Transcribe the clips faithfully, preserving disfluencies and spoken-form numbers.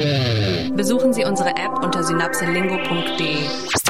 Besuchen Sie unsere App unter synapselingo punkt de.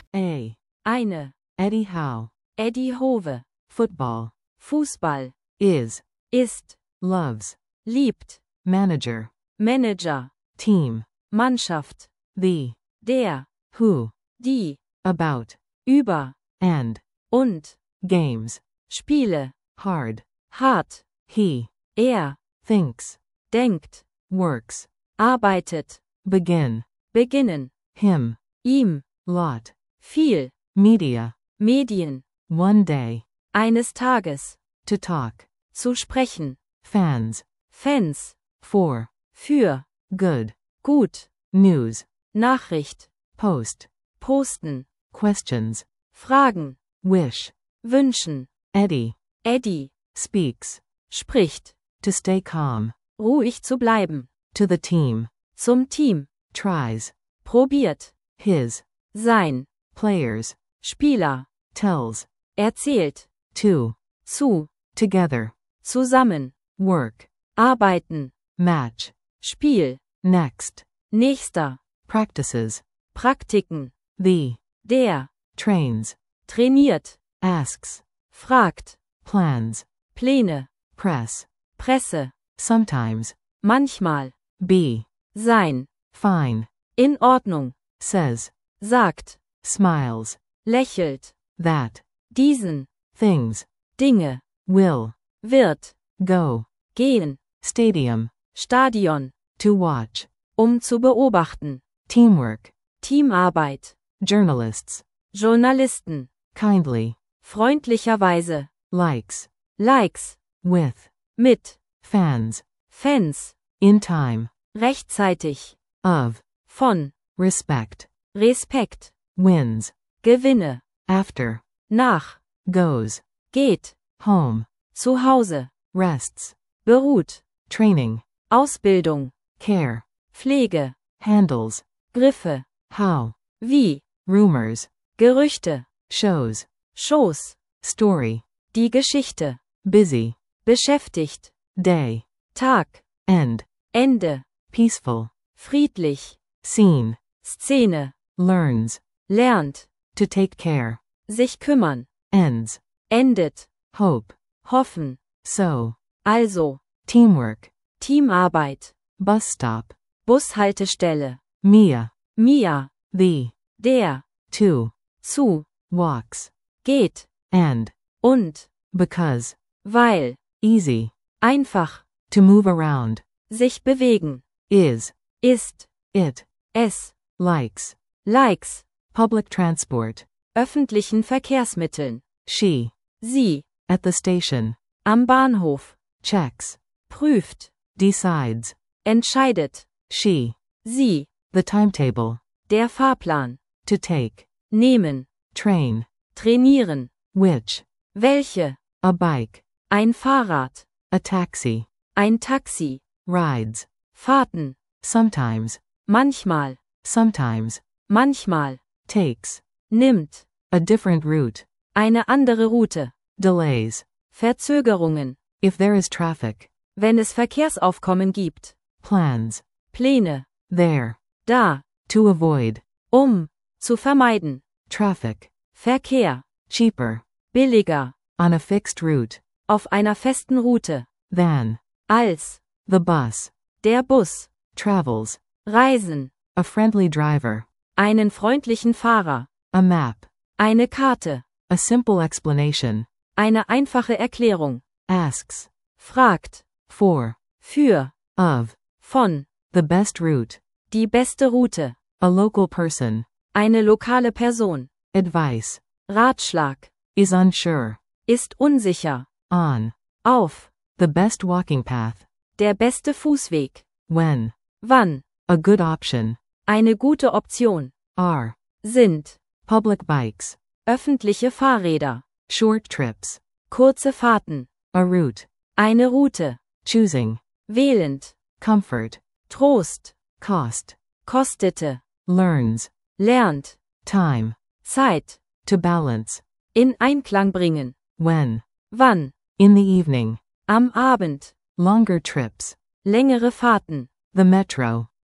A. Eine. Eddie Howe. Eddie Hove. Football. Fußball. Is. Ist. Loves. Liebt. Manager. Manager. Team. Mannschaft. The. Der. Who. Die. About. Über. And. Und. Games. Spiele. Hard. Hart. He. Er. Thinks. Denkt. Works. Arbeitet. Begin. Beginnen. Him. Ihm. Lot. Viel. Media. Medien. One day. Eines Tages. To talk. Zu sprechen. Fans. Fans. For. Für. Good. Gut. News. Nachricht. Post. Posten. Questions. Fragen. Wish. Wünschen. Eddie. Eddie. Speaks. Spricht. To stay calm. Ruhig zu bleiben. To the team. Zum Team. Tries. Probiert. His. Sein. Players. Spieler. Tells. Erzählt. To. Zu. Together. Zusammen. Work. Arbeiten. Match. Spiel. Next. Nächster. Practices. Praktiken. The. Der. Trains. Trainiert. Asks. Fragt. Plans. Pläne. Press. Presse. Sometimes. Manchmal. Be. Sein. Fine. In Ordnung. Says. Sagt. Smiles. Lächelt. That. Diesen. Things. Dinge. Will. Wird. Go. Gehen. Stadium. Stadion. To watch. Um zu beobachten. Teamwork. Teamarbeit. Journalists. Journalisten. Kindly. Freundlicherweise. Likes. Likes. With. Mit. Fans. Fans. In time. Rechtzeitig. Of. Von. Respect. Respekt. Wins. Gewinne. After. Nach. Goes. Geht. Home. Zu Hause. Rests. Beruht. Training. Ausbildung. Care. Pflege. Handles. Griffe. How. Wie. Rumors. Gerüchte. Shows. Shows. Story. Die Geschichte. Busy. Beschäftigt. Day. Tag. End. Ende. Peaceful. Friedlich. Scene. Szene. Learns. Lernt. To take care. Sich kümmern. Ends. Endet. Hope. Hoffen. So. Also. Teamwork. Teamarbeit. Bus stop. Bushaltestelle. Mia. Mia. The. Der. To. Zu. Walks. Geht. And. Und. Because. Weil. Easy. Einfach. To move around. Sich bewegen. Is. Ist. It. Es. Likes. Likes. Public transport. Öffentlichen Verkehrsmitteln. She. Sie. At the station. Am Bahnhof. Checks. Prüft. Decides. Entscheidet. She. Sie. The timetable. Der Fahrplan. To take. Nehmen. Train. Trainieren. Which. Welche. A bike. Ein Fahrrad. A taxi. Ein Taxi. Rides. Fahrten. Sometimes. Manchmal. Sometimes. Manchmal. Takes. Nimmt. A different route. Eine andere Route. Delays. Verzögerungen. If there is traffic. Wenn es Verkehrsaufkommen gibt. Plans. Pläne. There. Da. To avoid. Um. Zu vermeiden. Traffic. Verkehr. Cheaper. Billiger. On a fixed route. Auf einer festen Route. Than. Als. The bus. Der Bus. Travels. Reisen. A friendly driver. Einen freundlichen Fahrer. A map. Eine Karte. A simple explanation. Eine einfache Erklärung. Asks. Fragt. For. Für. Of. Von. The best route. Die beste Route. A local person. Eine lokale Person. Advice. Ratschlag. Is unsure. Ist unsicher. On. Auf. The best walking path. Der beste Fußweg. When. Wann. A good option. Eine gute Option. Are. Sind. Public bikes. Öffentliche Fahrräder. Short trips. Kurze Fahrten. A route. Eine Route. Choosing. Wählend. Comfort. Trost. Cost. Kostete. Learns. Lernt. Time. Zeit. To balance. In Einklang bringen. When. Wann. In the evening. Am Abend. Longer trips. Längere Fahrten. The metro.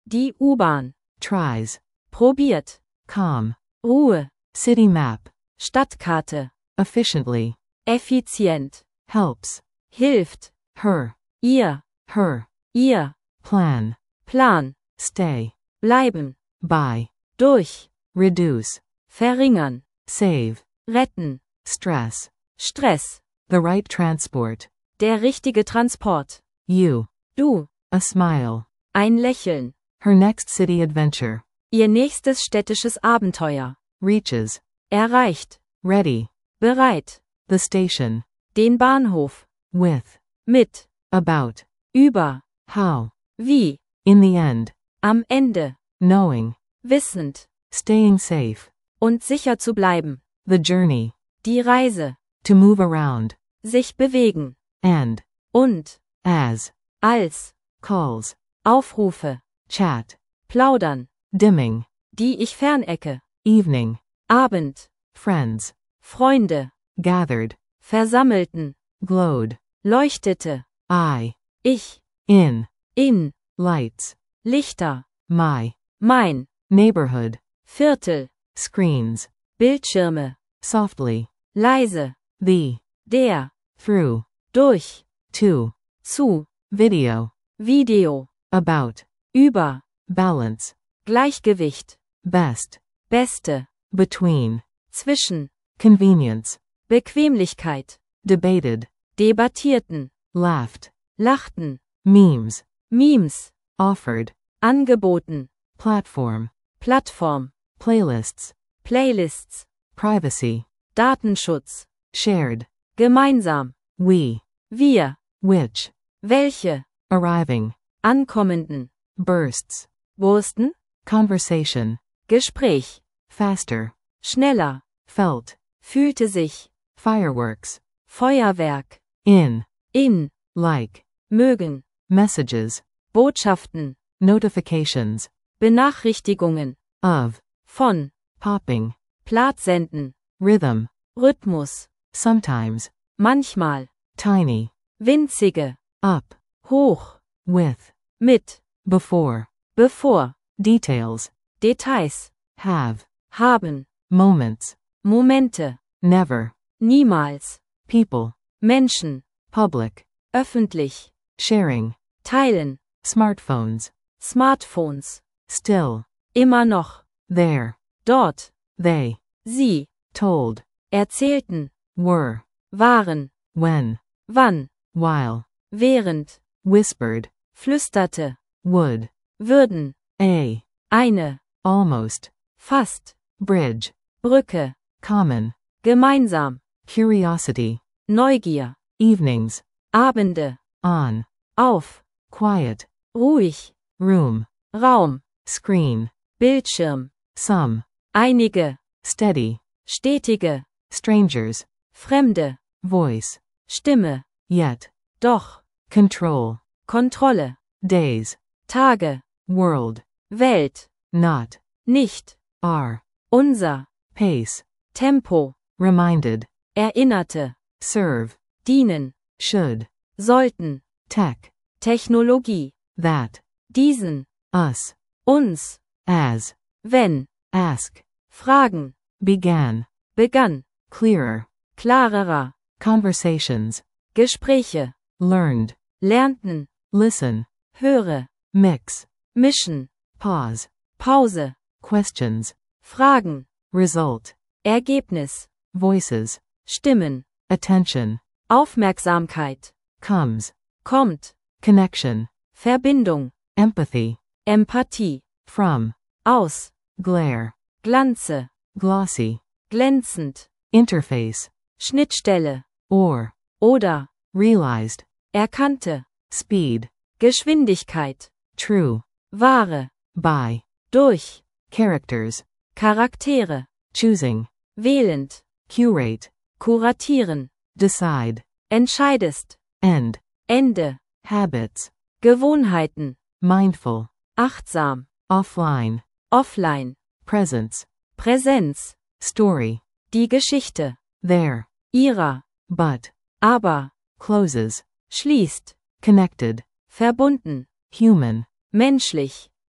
Die U-Bahn. tries, Probiert. calm, Ruhe. city map, Stadtkarte. efficiently, Effizient. helps, Hilft. her, Ihr. her, Ihr. plan, Plan. stay, Bleiben. by, Durch. reduce, Verringern. save, Retten. stress, Stress. the right transport, Der richtige Transport. you, Du. a smile, Ein Lächeln. her next city adventure, Ihr nächstes städtisches Abenteuer. reaches, Erreicht. ready, Bereit. the station, Den Bahnhof. with, Mit. about, Über. how, Wie. in the end, Am Ende. knowing, Wissend. staying safe, Und sicher zu bleiben. the journey, Die Reise. to move around, Sich bewegen. and, Und. as, Als. calls, Aufrufe. chat, Plaudern. dimming, Die ich fernecke. evening, Abend. friends, Freunde. gathered, Versammelten. glowed, Leuchtete. I, Ich. in, In. lights, Lichter. my, Mein. neighborhood, Viertel. screens, Bildschirme. softly, Leise. the, Der. through, Durch. to, Zu. video, Video. about, Über. balance, Gleichgewicht. best, Beste. between, Zwischen. convenience, Bequemlichkeit. debated, Debattierten. laughed, Lachten. memes, Memes. offered, Angeboten. platform, Plattform. playlists, Playlists. privacy, Datenschutz. shared, Gemeinsam. we, Wir. which, Welche. arriving, Ankommenden. bursts, Wursten. conversation, Gespräch. faster, Schneller. felt, Fühlte sich. fireworks, Feuerwerk. in, In. like, Mögen. messages, Botschaften. notifications, Benachrichtigungen. of, Von. popping, Platzsenden. rhythm, Rhythmus. sometimes, Manchmal. tiny, Winzige. up, Hoch. with, Mit. before, Bevor. details, Details. have, Haben. moments, Momente. never, Niemals. people, Menschen. public, Öffentlich. sharing, Teilen. smartphones, Smartphones. still, Immer noch. there, Dort. they, Sie. told, Erzählten. were, Waren. when, Wann. while, Während. whispered, Flüsterte. would, Würden. a, Eine. almost, Fast. bridge, Brücke. common, Gemeinsam. curiosity, Neugier. evenings, Abende. on, Auf. quiet, Ruhig. room, Raum. screen, Bildschirm. some, Einige. steady, Stetige. strangers, Fremde. voice, Stimme. yet, Doch. control, Kontrolle. days, Tage. world, Welt. not, Nicht. are, Unser. pace, Tempo. reminded, Erinnerte. serve, Dienen. should, Sollten. tech, Technologie. that, Diesen. us, Uns. as, Wenn. ask, Fragen. began, Begann. clearer, Klarerer. conversations, Gespräche. learned, Lernten. listen, Höre. mix, Mischen. pause, Pause. questions, Fragen. result, Ergebnis. voices, Stimmen. attention, Aufmerksamkeit. comes, Kommt. connection, Verbindung. empathy, Empathie. from, Aus. glare, Glanze. glossy, Glänzend. interface, Schnittstelle. or, Oder. realized, Erkannte. speed, Geschwindigkeit. true, Wahre. by, Durch. characters, Charaktere. choosing, Wählend. curate, Kuratieren. decide, Entscheidest. end, Ende. habits, Gewohnheiten. mindful, Achtsam. offline, Offline. presence, Präsenz. story, Die Geschichte. there, Ihrer. but, Aber. closes, Schließt. connected, Verbunden. human, Menschlich.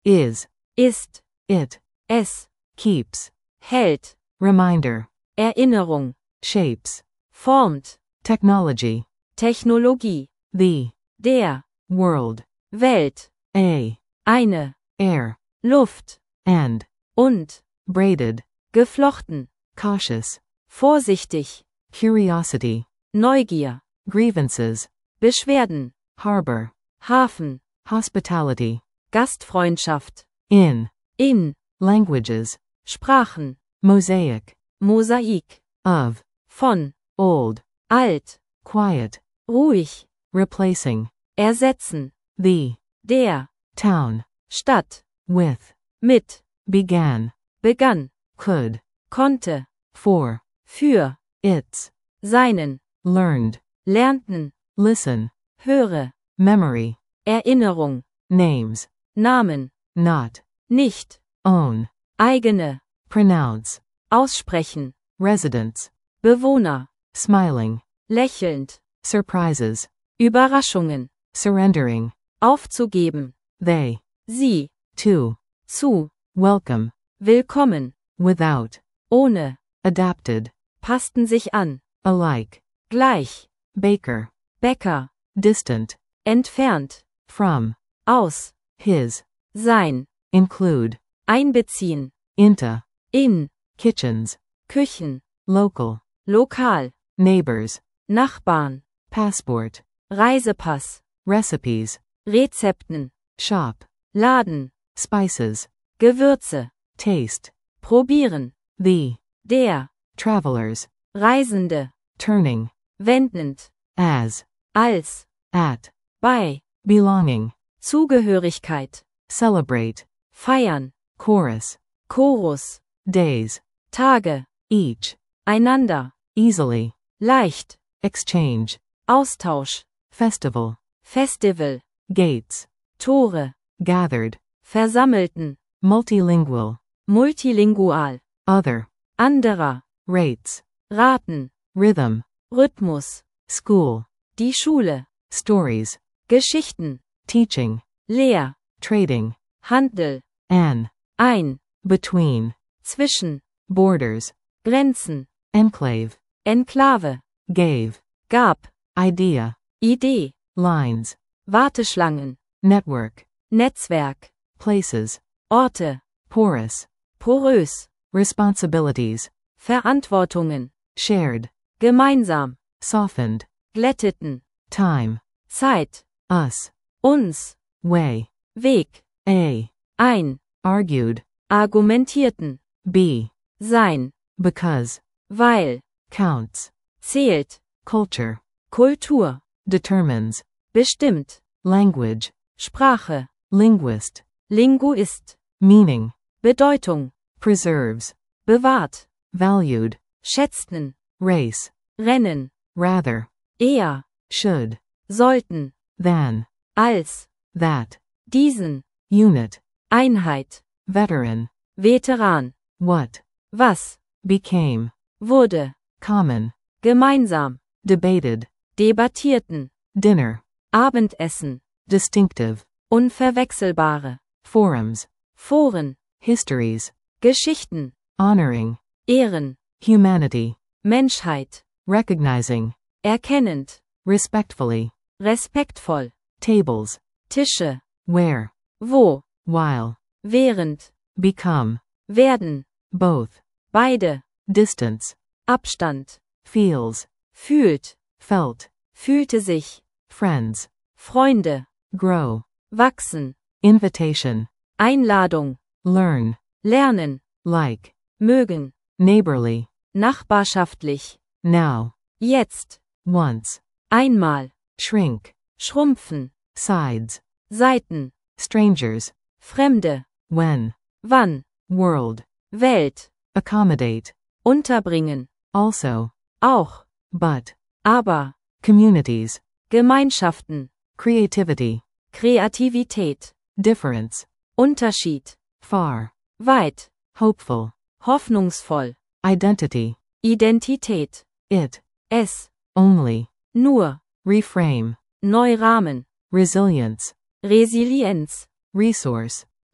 is, ist, it, es, keeps, hält, reminder, Erinnerung, shapes, formt, technology, Technologie, the, der, world, Welt, a, eine, air, Luft, and, und, braided, geflochten, cautious, vorsichtig, curiosity, Neugier, grievances, Beschwerden, harbor, Hafen, hospitality, Gastfreundschaft, in, in, languages, Sprachen, mosaic, Mosaik, of, von, old, alt, quiet, ruhig, replacing, ersetzen, the, der, town, Stadt, with, mit, began, begann, could, konnte, for, für, its, seinen, learned, lernten, listen, höre, memory, Erinnerung, names, Namen, not, nicht, own, eigene, pronounce, aussprechen, residence, Bewohner, smiling, lächelnd, surprises, Überraschungen, surrendering, aufzugeben, they, sie, to, zu, welcome, willkommen, without, ohne, adapted, passten sich an, alike, gleich, baker, Bäcker, distant, entfernt, from, aus, his, sein, include, einbeziehen, into, in, kitchens, Küchen, local, lokal, neighbors, Nachbarn, passport, Reisepass, recipes, Rezepten, shop, Laden, spices, Gewürze, taste, probieren, the, der, travelers, Reisende, turning, wendend, as, als, at, bei, belonging, Zugehörigkeit, celebrate, feiern, chorus, Chorus, days, Tage, each, einander, easily, leicht, exchange, Austausch, festival, Festival, gates, Tore, gathered, versammelten, multilingual, multilingual, other, anderer, rates, raten, rhythm, Rhythmus, school, die Schule, stories, Geschichten, teaching, Lehr, trading, Handel, an, ein, between, zwischen, borders, Grenzen, enclave, Enklave, gave, gab, idea, Idee, lines, Warteschlangen, network, Netzwerk, places, Orte, porous, porös, responsibilities, Verantwortungen, shared, gemeinsam, softened, glätteten, time, Zeit, us, uns, way, Weg, a, ein, argued, argumentierten, be, sein, because, weil, counts, zählt, culture, Kultur, determines, bestimmt, language, Sprache, linguist, Linguist, meaning, Bedeutung, preserves, bewahrt, valued, schätzten, race, rennen, rather, eher, should, sollten, than, als, that, diesen, unit, Einheit, veteran, Veteran, what, was, became, wurde, common, gemeinsam, debated, debattierten, dinner, Abendessen, distinctive, unverwechselbare, forums, Foren, histories, Geschichten, honoring, Ehren, humanity, Menschheit, recognizing, erkennend, respectfully, respektvoll, tables, Tische, where, wo, while, während, become, werden, both, beide, distance, Abstand, feels, fühlt, felt, fühlte sich, friends, Freunde, grow, wachsen, invitation, Einladung, learn, lernen, like, mögen, neighborly, nachbarschaftlich, now, jetzt, once, einmal, shrink, schrumpfen, sides, Seiten, strangers, Fremde, when, wann, world, Welt, accommodate, unterbringen, also, auch, but, aber, communities, Gemeinschaften, creativity, Kreativität, difference, Unterschied, far, weit, hopeful, hoffnungsvoll, identity, Identität, it, es, only, nur, reframe, Neurahmen, resilience, Resilienz, resource,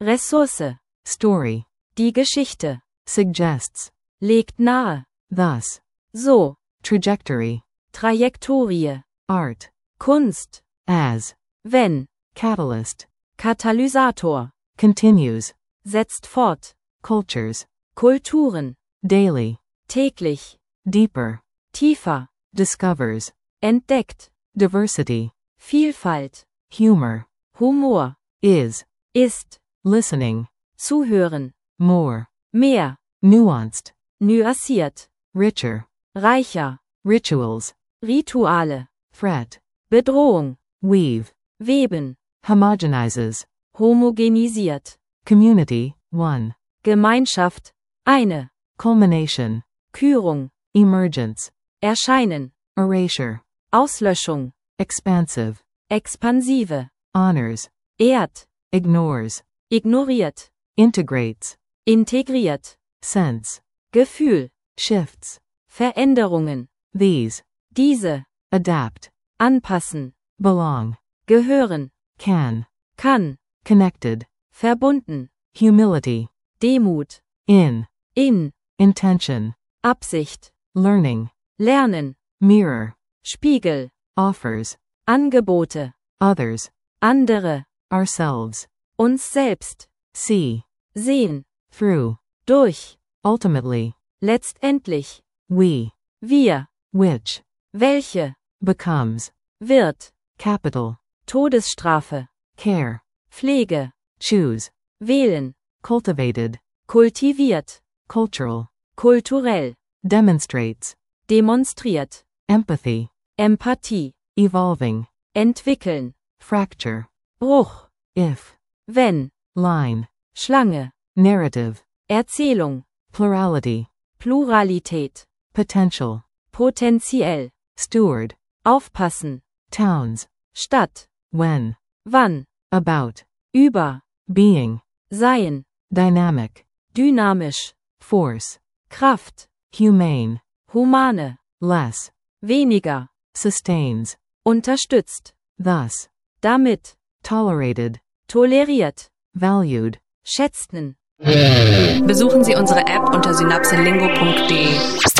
Ressource. story, Die Geschichte. suggests, Legt nahe. thus, So. trajectory, Trajektorie. art, Kunst. as, Wenn. catalyst, Katalysator. continues, Setzt fort. cultures, Kulturen. daily, Täglich. deeper, Tiefer. discovers, Entdeckt. diversity, Vielfalt. humor, Humor. is, Ist. listening, Zuhören. more, Mehr. nuanced, Nuanciert. richer, Reicher. rituals, Rituale. threat, Bedrohung. weave, Weben. homogenizes, Homogenisiert. community, one, Gemeinschaft. Eine. culmination, Kürung. emergence, Erscheinen. erasure, Auslöschung. expansive, Expansive. honors, Ehrt. ignores, Ignoriert. integrates, Integriert. sense, Gefühl. shifts, Veränderungen. these, Diese. adapt, Anpassen. belong, Gehören. can, Kann. connected, Verbunden. humility, Demut. in, In. intention, Absicht. learning, Lernen. mirror, Spiegel. offers, Angebote. others, Andere. ourselves, Uns selbst. see, Sehen. through, Durch. ultimately, Letztendlich. we, Wir. which, Welche. becomes, Wird. capital, Todesstrafe. care, Pflege. choose, Wählen. cultivated, Kultiviert. cultural, Kulturell. demonstrates, Demonstriert. empathy, Empathie. evolving, Entwickeln. fracture, Bruch. if, Wenn. line, Schlange. narrative, Erzählung. plurality, Pluralität. potential, Potenziell. steward, Aufpassen. towns, Stadt. when, Wann. about, Über. being, Sein. dynamic, Dynamisch. force, Kraft. humane, Humane. less, Weniger. sustains, Unterstützt. thus, Damit. tolerated, Toleriert. valued. Schätzten. Besuchen Sie unsere App unter synapselingo punkt de.